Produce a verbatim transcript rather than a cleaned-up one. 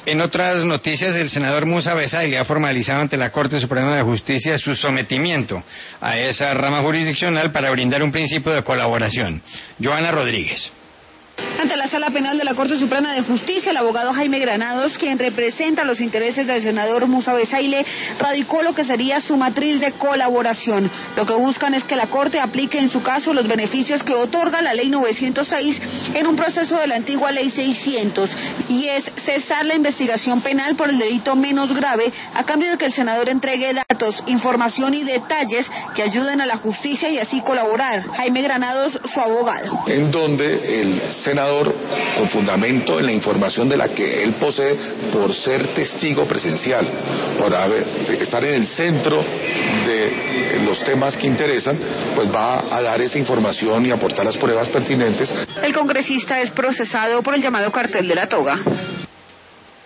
En otras noticias, el senador Musa Besaile ha formalizado ante la Corte Suprema de Justicia su sometimiento a esa rama jurisdiccional para brindar un principio de colaboración. Joana Rodríguez. Ante la Sala Penal de la Corte Suprema de Justicia, el abogado Jaime Granados, quien representa los intereses del senador Musa Besaile, radicó lo que sería su matriz de colaboración. Lo que buscan es que la Corte aplique en su caso los beneficios que otorga la Ley novecientos seis en un proceso de la antigua Ley seiscientos, y es cesar la investigación penal por el delito menos grave a cambio de que el senador entregue datos, información y detalles que ayuden a la justicia y así colaborar. Jaime Granados, su abogado. En donde el senador, con fundamento en la información de la que él posee por ser testigo presencial, por haber, estar en el centro de los temas que interesan, pues va a dar esa información y aportar las pruebas pertinentes. El congresista es procesado por el llamado cartel de la toga.